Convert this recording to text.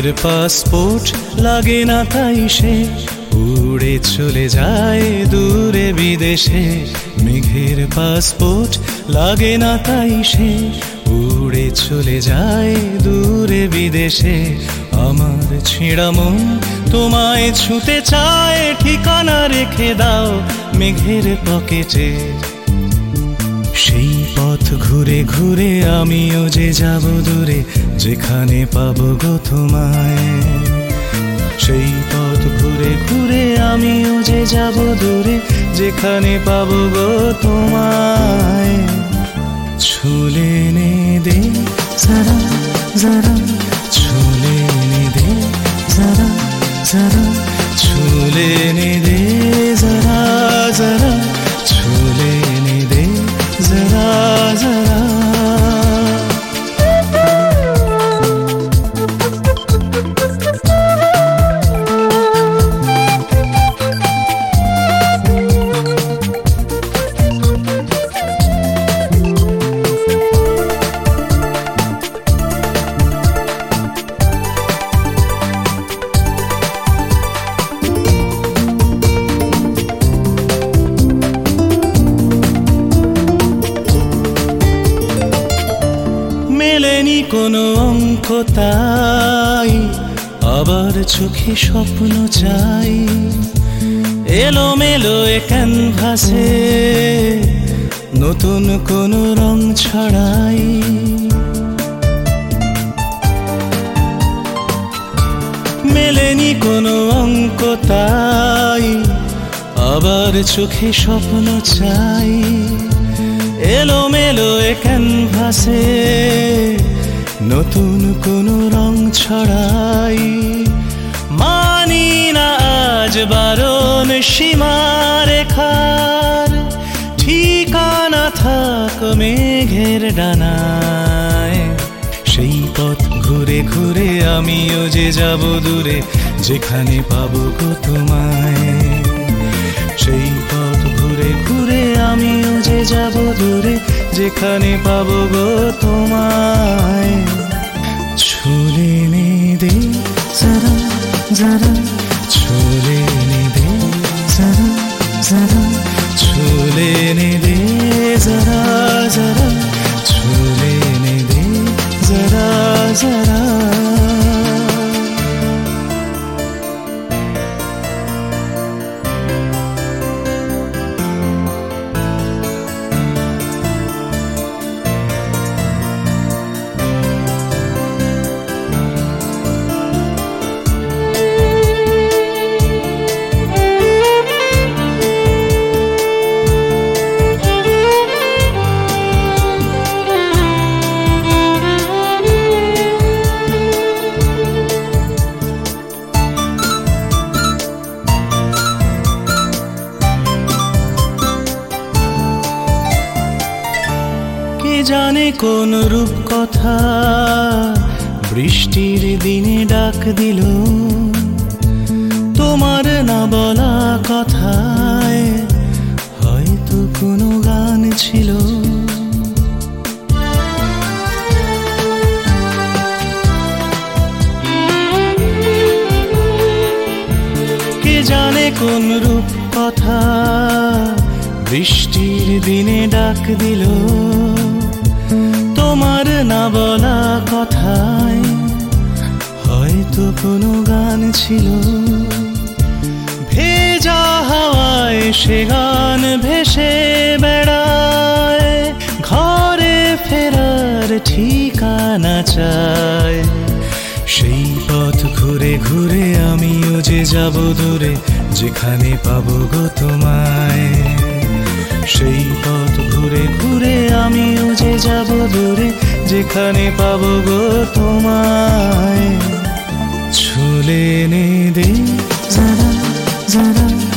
মেঘের পাসপোর্ট লাগে না তাই সে উড়ে চলে যায় দূরে বিদেশে। মেঘের পাসপোর্ট লাগে না তাই সে উড়ে চলে যায় দূরে বিদেশে। আমার ছেঁড়া মন তোমায় ছুঁতে চায়, ঠিকানা রেখে দাও মেঘের পকেটে। সেই পথ ঘুরে ঘুরে আমিও যে যাব দূরে, যেখানে পাবো গো তোমায়। সেই পথ ঘুরে ঘুরে আমিও যে যাব দূরে, যেখানে পাবো গো তোমায়। ছুলে নে দে জরা জরা, ছুলে নে দে জরা জরা, ছুলে নে দে জরা জরা, ছুলে নে দে জরা জরা। মেলেনি কোনো অঙ্ক তাই আবার চোখে স্বপ্ন চাই। এলোমেলো এ ক্যানভাসে নতুন কোনো রং ছড়াই। মেলেনি কোনো অঙ্ক তাই আবার চোখে স্বপ্ন চাই। এলোমেলো এ ক্যানভাসে নতুন কোনো রং ছড়াই। মানি না আজ বারণ সীমারেখার, ঠিকানা থাক মেঘের ডানায়। সেই পথ ঘুরে ঘুরে আমিও যে যাব দূরে, যেখানে পাবো গো তোমায়। সেই পথ ঘুরে ঘুরে আমিও যে যাব দূরে, যেখানে পাবো গো তোমায়। ছুলে নে দে জরা জরা, ছুলে নে দে জরা জরা, ছুলে নে দে জরা জরা, ছুলে নে দে জরা জরা। জানে কোন রূপ কথা বৃষ্টির দিনে ডাক দিল, তোমার না বলা কথায় হয়তো কোনো গান ছিল। কে জানে কোন রূপ কথা বৃষ্টির দিনে ডাক দিল, তোমার না বলা কথায় হয়তো কোনো গান ছিল। ভেজা হাওয়ায় সে গান ভেসে বেড়ায়, ঘরে ফেরার ঠিকানা চায়। সেই পথ ঘুরে ঘুরে আমিও যে যাব দূরে, যেখানে পাবো গো তোমায়। সেই পথ ঘুরে ঘুরে আমিও যে যাব দূরে, যেখানে পাবো গো তোমায়। ছুলে নে দে জরা জরা,